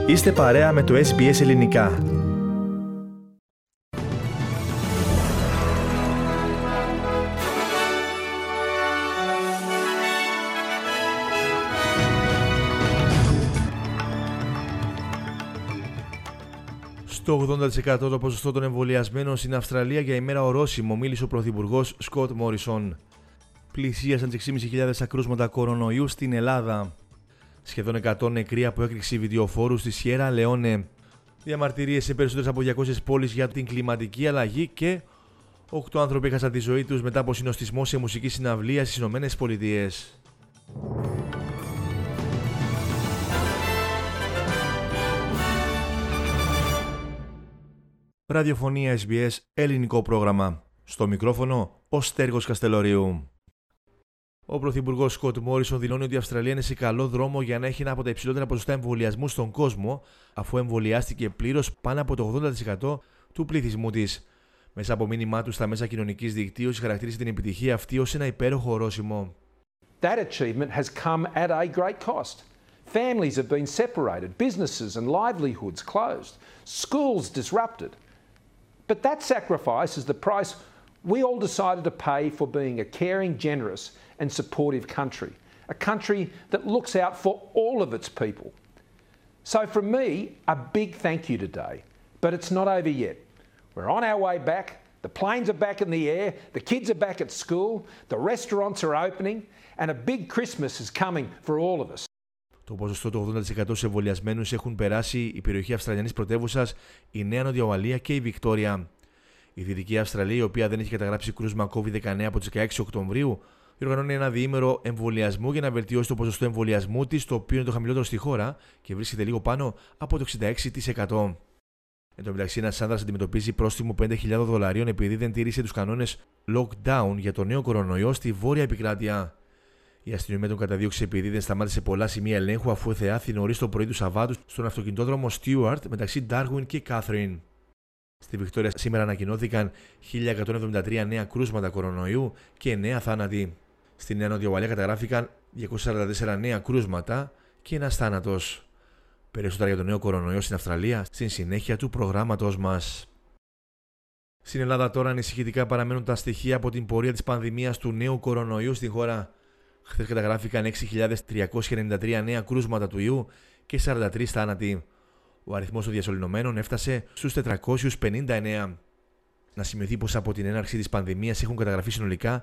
Είστε παρέα με το SBS Ελληνικά. Στο 80% το ποσοστό των εμβολιασμένων στην Αυστραλία για ημέρα ορόσημο, μίλησε ο Πρωθυπουργός Σκοτ Μόρισον. Πλησίασαν τις 6.500 ακρούσματα κορονοϊού στην Ελλάδα. Σχεδόν 100 νεκροί από έκρηξη βιντεοφόρου στη Σιέρα Λεόνε. Διαμαρτυρίες σε περισσότερες από 200 πόλεις για την κλιματική αλλαγή και 8 άνθρωποι έχασαν τη ζωή τους μετά από συνοστισμό σε μουσική συναυλία στις ΗΠΑ. Ραδιοφωνία SBS, ελληνικό πρόγραμμα. Στο μικρόφωνο, ο Στέργος Καστελορίου. Ο Πρωθυπουργός Σκοτ Μόρισον δηλώνει ότι η Αυστραλία είναι σε καλό δρόμο για να έχει ένα από τα υψηλότερα ποσοστά εμβολιασμού στον κόσμο, αφού εμβολιάστηκε πλήρως πάνω από το 80% του πληθυσμού της. Μέσα από μήνυμά του στα μέσα κοινωνικής δικτύωσης, χαρακτήρισε την επιτυχία αυτή ως ένα υπέροχο ορόσημο. That achievement has come at a great cost. Families have been separated, businesses and livelihoods closed, schools disrupted. But that sacrifice is the price we all decided to pay for being a caring, generous and supportive country. A country that looks out for all of its people. So from me, a big thank you today. But it's not over yet. We're on our way back. The planes are back in the air. The kids are back at school. The restaurants are opening. And a big Christmas is coming for all of us. Το ποσοστό του 80% σε εμβολιασμένους έχουν περάσει η περιοχή Αυστραλιανής πρωτεύουσας, η Νέα Νότια Ουαλία και η Βικτόρια. Η Δυτική Αυστραλία, η οποία δεν έχει καταγράψει κρούσμα COVID-19 από τις 16 Οκτωβρίου, διοργανώνει ένα διήμερο εμβολιασμού για να βελτιώσει το ποσοστό εμβολιασμού της, το οποίο είναι το χαμηλότερο στη χώρα και βρίσκεται λίγο πάνω από το 66%. Εν τω μεταξύ, ένας άνδρας αντιμετωπίζει πρόστιμο $5,000 επειδή δεν τήρησε τους κανόνες lockdown για το νέο κορονοϊό στη βόρεια επικράτεια. Η αστυνομία τον καταδίωξε επειδή δεν σταμάτησε πολλά σημεία ελέγχου, αφού εθεάθη νωρίς το πρωί του Σαββάτου στον αυτοκινητόδρομο Stewart μεταξύ Darwin και Catherine. Στη Βικτόρια σήμερα ανακοινώθηκαν 1.173 νέα κρούσματα κορονοϊού και 9 θάνατοι. Στη Νέα Νότια Ουαλία καταγράφηκαν 244 νέα κρούσματα και ένας θάνατος. Περισσότερα για το νέο κορονοϊό στην Αυστραλία στην συνέχεια του προγράμματος μας. Στην Ελλάδα τώρα ανησυχητικά παραμένουν τα στοιχεία από την πορεία της πανδημίας του νέου κορονοϊού στην χώρα. Χθες καταγράφηκαν 6.393 νέα κρούσματα του ιού και 43 θάνατοι. Ο αριθμός των διασωληνωμένων έφτασε στους 459. Να σημειωθεί πως από την έναρξη της πανδημίας έχουν καταγραφεί συνολικά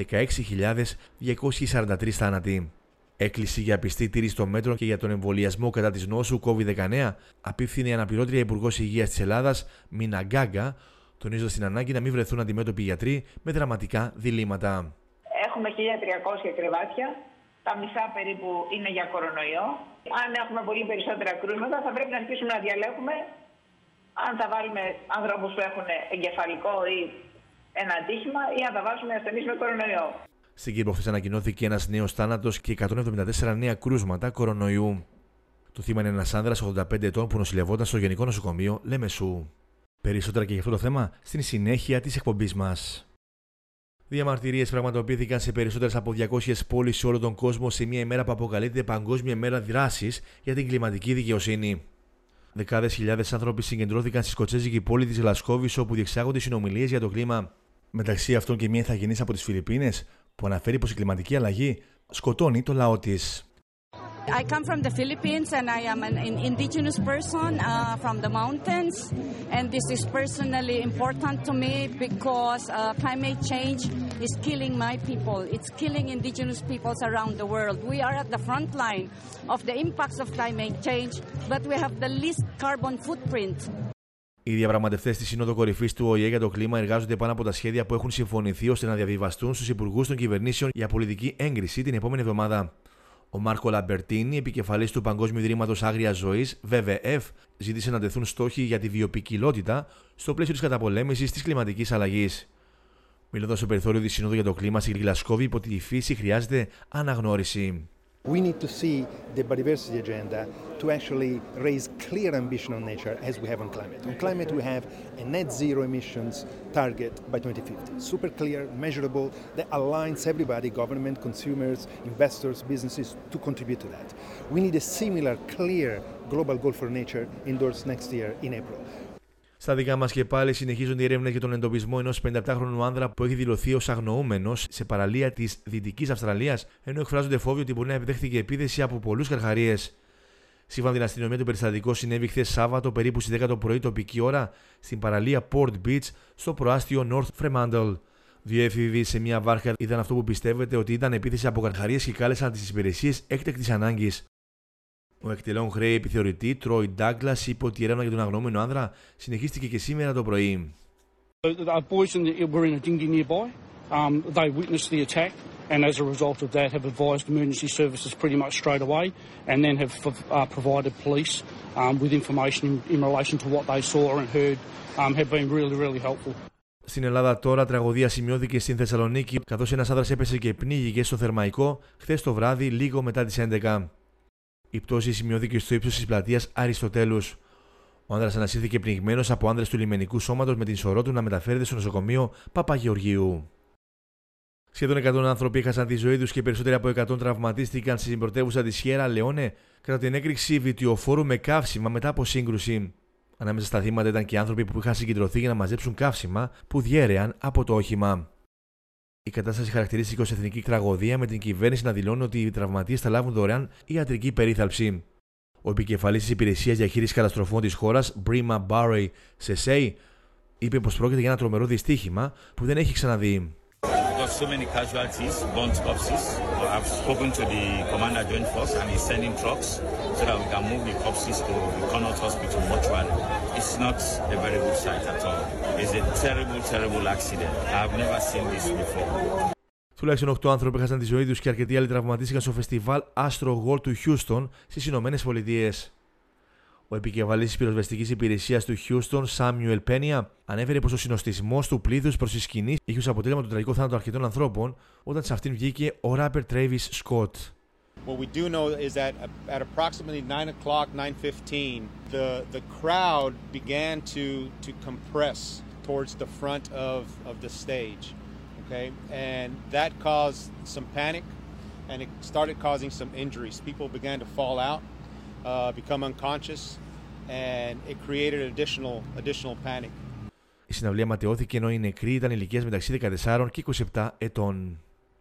16.243 θάνατοι. Έκκληση για πιστή τήρηση των μέτρων και για τον εμβολιασμό κατά της νόσου COVID-19 απίφθινε η αναπληρώτρια Υπουργός Υγείας της Ελλάδας, Μίνα Γκάγκα, τονίζοντας την ανάγκη να μην βρεθούν αντιμέτωποι γιατροί με δραματικά διλήμματα. Έχουμε 1.300 κρεβάτια, τα μισά περίπου είναι για κορονοϊό. Αν έχουμε πολύ περισσότερα κρούσματα, θα πρέπει να αρχίσουμε να διαλέγουμε αν θα βάλουμε ανθρώπους που έχουν εγκεφαλικό ή ένα ατύχημα ή αν θα βάζουμε ασθενείς με κορονοϊό. Στην Κύπρο χθες ανακοινώθηκε ένας νέος θάνατος και 174 νέα κρούσματα κορονοϊού. Το θύμα είναι ένας άνδρας 85 ετών που νοσηλευόταν στο Γενικό Νοσοκομείο Λέμεσου. Περισσότερα και για αυτό το θέμα στην συνέχεια της εκπομπής μας. Διαμαρτυρίες πραγματοποιήθηκαν σε περισσότερες από 200 πόλεις σε όλο τον κόσμο σε μια ημέρα που αποκαλείται Παγκόσμια Μέρα Δράσης για την κλιματική δικαιοσύνη. Δεκάδες χιλιάδες άνθρωποι συγκεντρώθηκαν στη σκοτσέζικη πόλη της Γλασκόβης, όπου διεξάγονται συνομιλίες για το κλίμα. Μεταξύ αυτών και μια ηθαγενής από τις Φιλιππίνες που αναφέρει πως η κλιματική αλλαγή σκοτώνει το λαό της. I come from the Philippines and I am an indigenous person from the mountains, and this is personally important to me because climate change is killing my people. It's killing indigenous peoples around the world. We are at the front line of the impacts of climate change, but we have the least carbon footprint. Οι διαπραγματευτές στη Σύνοδο Κορυφής του ΟΗΕ για το κλίμα εργάζονται πάνω από τα σχέδια που έχουν συμφωνηθεί ώστε να διαβιβαστούν στους υπουργούς των κυβερνήσεων για πολιτική έγκριση την επόμενη εβδομάδα. Ο Μάρκο Λαμπερτίνι, επικεφαλής του Παγκόσμιου Ιδρύματος Άγριας Ζωής, WWF, ζήτησε να τεθούν στόχοι για τη βιοποικιλότητα στο πλαίσιο της καταπολέμησης της κλιματικής αλλαγής. Μιλώντας στο περιθώριο της Συνόδου για το κλίμα στη Γλασκόβη, είπε ότι η φύση χρειάζεται αναγνώριση. We need to see the biodiversity agenda to actually raise clear ambition on nature as we have on climate. On climate we have a net zero emissions target by 2050. Super clear, measurable, that aligns everybody, government, consumers, investors, businesses to contribute to that. We need a similar clear global goal for nature endorsed next year in April. Στα δικά μας και πάλι συνεχίζονται οι έρευνες για τον εντοπισμό ενός 57χρονου άνδρα που έχει δηλωθεί ως αγνοούμενος σε παραλία της Δυτικής Αυστραλίας, ενώ εκφράζονται φόβοι ότι μπορεί να επιδέχθηκε επίθεση από πολλούς καρχαρίες. Σύμφωνα με την αστυνομία, το περιστατικό συνέβη χθες Σάββατο περίπου στις 10 το πρωί τοπική ώρα στην παραλία Port Beach στο προάστιο North Fremantle. Δύο έφηβοι σε μια βάρκα είδαν αυτό που πιστεύετε ότι ήταν επίθεση από καρχαρίες και κάλεσαν τις υπηρεσίες έκτακτης ανάγκης. Ο εκτελών χρέη επιθεωρητή Troy Douglas είπε ότι η έρευνα για τον αγνοούμενο άνδρα συνεχίστηκε και σήμερα το πρωί. The boys were in a dinghy nearby. They witnessed the attack and as a result of that have advised emergency services pretty much straight away and then have provided police with information in relation to what they saw and heard have been really helpful. Στην Ελλάδα τώρα τραγωδία σημειώθηκε στην Θεσσαλονίκη καθώς ένας άνδρας έπεσε και πνίγηκε στο Θερμαϊκό χθες το βράδυ λίγο μετά τις 11. Η πτώση σημειώθηκε στο ύψος της πλατείας Αριστοτέλους. Ο άνδρας ανασύρθηκε πνιγμένος από άνδρες του λιμενικού σώματος με την σωρό του να μεταφέρεται στο νοσοκομείο Παπαγεωργίου. Σχεδόν 100 άνθρωποι έχασαν τη ζωή τους και περισσότεροι από 100 τραυματίστηκαν στην πρωτεύουσα της Σιέρα Λεόνε κατά την έκρηξη βιτιοφόρου με καύσιμα μετά από σύγκρουση. Ανάμεσα στα θύματα ήταν και άνθρωποι που είχαν συγκεντρωθεί για να μαζέψουν καύσιμα που διέρεαν από το όχημα. Η κατάσταση χαρακτηρίστηκε ως εθνική τραγωδία, με την κυβέρνηση να δηλώνει ότι οι τραυματίες θα λάβουν δωρεάν ιατρική περίθαλψη. Ο επικεφαλής της υπηρεσίας διαχείρισης καταστροφών της χώρας, Brima Barry Sesay, είπε πως πρόκειται για ένα τρομερό δυστύχημα που δεν έχει ξαναδεί. So many casualties, burnt corpses. I've spoken to the Commander Joint Force and he's sending trucks so that we can move the corpses to the Connaught Hospital mortuary. It's not a very good sight at all. It's a terrible accident. I've never seen this before. Τουλάχιστον 8 άνθρωποι έχασαν τη ζωή τους και αρκετοί άλλοι τραυματίστηκαν στο φεστιβάλ Astro World του Houston στις Ηνωμένες Πολιτείες. Ο επικεφαλής της πυροσβεστικής υπηρεσίας του Houston, Samuel Pena, ανέφερε πως ο συνοστισμός του πλήθους προς τη σκηνή είχε ως αποτέλεσμα τον τραγικό θάνατο αρκετών ανθρώπων όταν σε αυτήν βγήκε ο ράπερ Travis Scott. What we do know is that at approximately 9 o'clock, 9:15, the crowd began to compress towards the front of the stage, okay? And that caused some panic and it started causing some injuries. People began to fall out, become unconscious, and it created additional panic. Η συναυλία ματαιώθηκε ενώ οι νεκροί ήταν ηλικίας μεταξύ 14 και 27 ετών.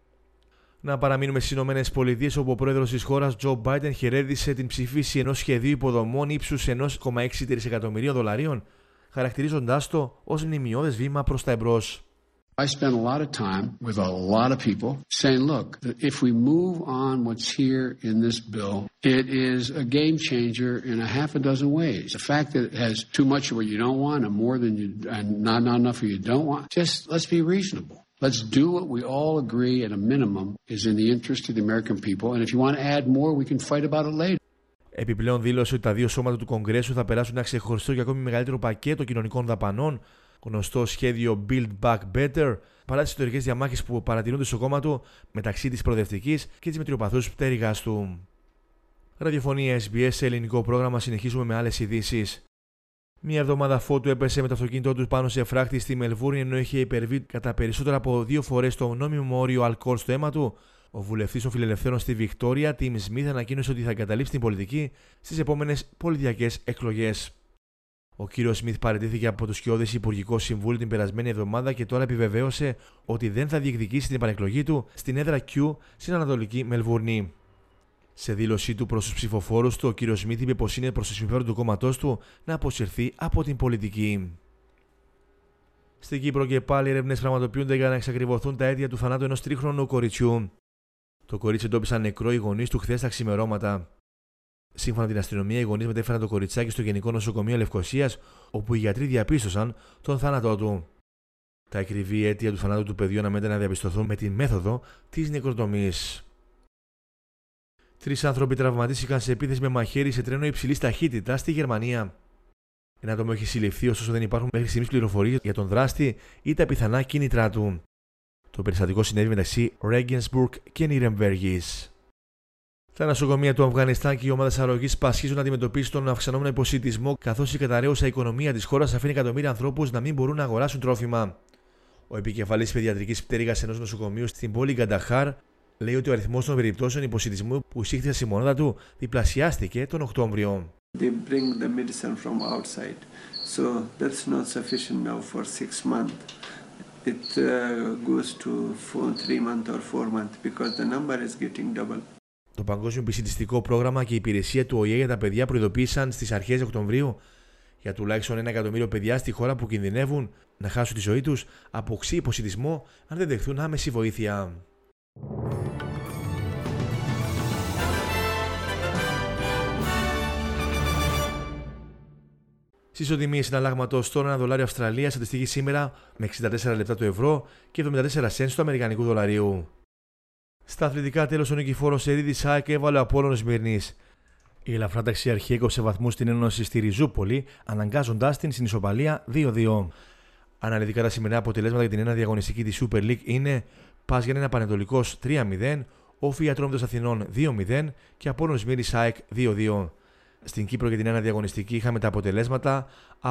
Να παραμείνουμε στις Ηνωμένες Πολιτείες, όπου ο πρόεδρος της χώρας, Joe Biden, χαιρέτησε την ψηφίση ενός σχεδίου υποδομών ύψους $1,6 τρισεκατομμυρίων, χαρακτηρίζοντάς το ως μνημειώδες βήμα προς τα εμπρός. I spent a lot of time with a lot of people saying, look, if we move on what's here in this bill, it is a game changer in a half a dozen ways. The fact that it has too much of what you don't want and more than you, and not enough of what you don't want, just let's be reasonable. Let's do what we all agree at a minimum is in the interest of the American people. And if you want to add more, we can fight about it later. Επιπλέον δήλωσε ότι τα δύο σώματα του Κογκρέσου θα περάσουν ένα ξεχωριστό και ακόμη μεγαλύτερο πακέτο κοινωνικών δαπανών, γνωστό σχέδιο Build Back Better, παρά τις ιστορικές διαμάχες που παρατηρούνται στο κόμμα του μεταξύ της προοδευτικής και της μετριοπαθούς πτέρυγας του. Ραδιοφωνία SBS σε ελληνικό πρόγραμμα, συνεχίζουμε με άλλες ειδήσεις. Μία εβδομάδα φώτου έπεσε με το αυτοκίνητό του πάνω σε φράχτη στη Μελβούρνη, ενώ είχε υπερβεί κατά περισσότερα από 2 φορές το νόμιμο όριο αλκοόλ στο αίμα του. Ο βουλευτής των Φιλελευθέρων στη Βικτόρια, Tim Smith, ανακοίνωσε ότι θα εγκαταλείψει την πολιτική στις επόμενες πολιτιακές εκλογές. Ο κύριος Σμιθ παραιτήθηκε από το σκιώδες Υπουργικό Συμβούλιο την περασμένη εβδομάδα και τώρα επιβεβαίωσε ότι δεν θα διεκδικήσει την επανεκλογή του στην έδρα Q στην Ανατολική Μελβούρνη. Σε δήλωσή του προς τους ψηφοφόρους του, ο κύριος Σμιθ είπε πως είναι προς το συμφέρον του κόμματός του να αποσυρθεί από την πολιτική. Στην Κύπρο και πάλι έρευνες πραγματοποιούνται για να εξακριβωθούν τα αίτια του θανάτου ενός 3χρονου κοριτσιού. Το κορίτσι εντόπισαν νεκρό οι γονείς του χθες τα ξημερώματα. Σύμφωνα με την αστυνομία, οι γονείς μετέφεραν το κοριτσάκι στο Γενικό Νοσοκομείο Λευκωσίας, όπου οι γιατροί διαπίστωσαν τον θάνατό του. Τα ακριβή αίτια του θανάτου του παιδιού αναμένεται να διαπιστωθούν με τη μέθοδο της νεκροτομής. 3 άνθρωποι τραυματίστηκαν σε επίθεση με μαχαίρι σε τρένο υψηλής ταχύτητας στη Γερμανία. Ένα άτομο έχει συλληφθεί, ωστόσο δεν υπάρχουν μέχρι στιγμής πληροφορίες για τον δράστη ή τα πιθανά κίνητρά του. Το περιστατικό συνέβη μεταξύ Regensburg και Νιρεμβέργης. Τα νοσοκομεία του Αφγανιστάν και οι ομάδες αρρωγής πασχίζουν να αντιμετωπίσουν τον αυξανόμενο υποσιτισμό, καθώς η καταρρέουσα οικονομία της χώρας αφήνει εκατομμύρια ανθρώπους να μην μπορούν να αγοράσουν τρόφιμα. Ο επικεφαλής παιδιατρικής πτέρυγας ενός νοσοκομείου στην πόλη Γκανταχάρ λέει ότι ο αριθμός των περιπτώσεων υποσιτισμού που εισήχθησαν στη μονάδα του διπλασιάστηκε τον Οκτώβριο. They bring the medicine from outside, so that's not sufficient now for 6 months. It goes to 3 months or 4 months because the number is getting double. Το Παγκόσμιο Επισιτιστικό Πρόγραμμα και η υπηρεσία του ΟΗΕ για τα παιδιά προειδοποίησαν στις αρχές Οκτωβρίου για τουλάχιστον 1 εκατομμύριο παιδιά στη χώρα που κινδυνεύουν να χάσουν τη ζωή τους από οξύ υποσιτισμό αν δεν δεχθούν άμεση βοήθεια. Στις ισοτιμίες συναλλάγματος τώρα $1 Αυστραλίας αντιστοιχεί σήμερα με 64 λεπτά του ευρώ και 74 σέντς του αμερικανικού δολαρίου. Στα αθλητικά, τέλος, ο νικηφόρος Ερίδης ΑΕΚ έβαλε ο Απόλλωνος Σμύρνης. Η ελαφρά ταξιαρχία έκοψε βαθμούς στην Ένωση στη Ριζούπολη, αναγκάζοντάς την στην ισοπαλία 2-2. Αναλυτικά τα σημερινά αποτελέσματα για την ένατη αγωνιστική της Super League είναι Πας Γιάννενα Πανετολικός 3-0, Όφη Ατρόμητος Αθηνών 2-0 και Απόλλωνος Σμύρνης ΑΕΚ 2-2. Στην Κύπρο για την ένατη αγωνιστική είχαμε τα αποτελέσματα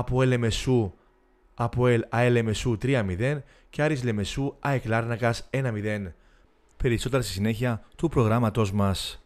Αποέλ ΑΕΛ Λεμεσού 3-0 και Άρης Λεμεσού ΑΕΚ Λάρνακας 1-0. Περισσότερα στη συνέχεια του προγράμματός μας.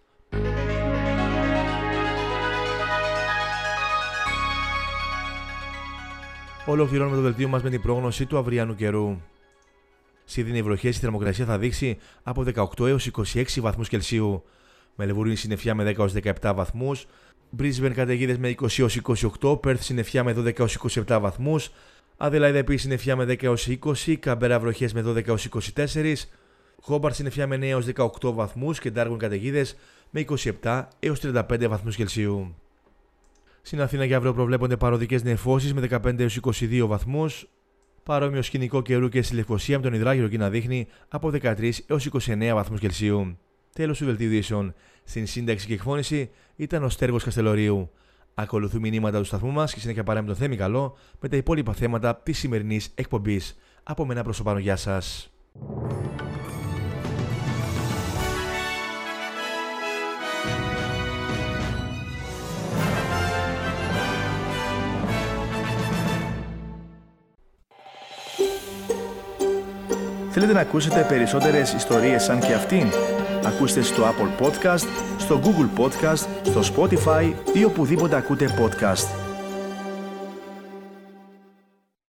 Ολοκληρώνουμε το δελτίο μας με την πρόγνωση του αυριανού καιρού. Σίδνεϊ βροχές, η θερμοκρασία θα δείξει από 18 έως 26 βαθμούς Κελσίου. Μελβούρνη συννεφιά με 10 έως 17 βαθμούς. Μπρίσμπεν καταιγίδες με 20 έως 28. Πέρθ συννεφιά με 12 έως 27 βαθμούς. Αδελάιδα επίσης συννεφιά με 10 έως 20. Καμπέρα βροχές με 12 έως 24. Χόμπαρτ συννεφιά με 9 έως 18 βαθμούς και Ντάρουιν καταιγίδες με 27 έως 35 βαθμούς Κελσίου. Στην Αθήνα για αύριο προβλέπονται παροδικές νεφώσεις με 15 έως 22 βαθμούς. Παρόμοιο σκηνικό καιρού και στη Λευκοσία με τον υδράγυρο εκεί να δείχνει από 13 έως 29 βαθμούς Κελσίου. Τέλος του δελτίου ειδήσεων. Στην σύνταξη και εκφώνηση ήταν ο Στέργος Καστελορίου. Ακολουθούν μηνύματα του σταθμού μας και συνέχεια παρά με τον Θέμη Καλό με τα υπόλοιπα θέματα της σημερινής εκπομπής. Από μένα προς το πάνω, γεια σας. Θέλετε να ακούσετε περισσότερες ιστορίες σαν και αυτήν? Ακούστε στο Apple Podcast, στο Google Podcast, στο Spotify ή οπουδήποτε ακούτε podcast.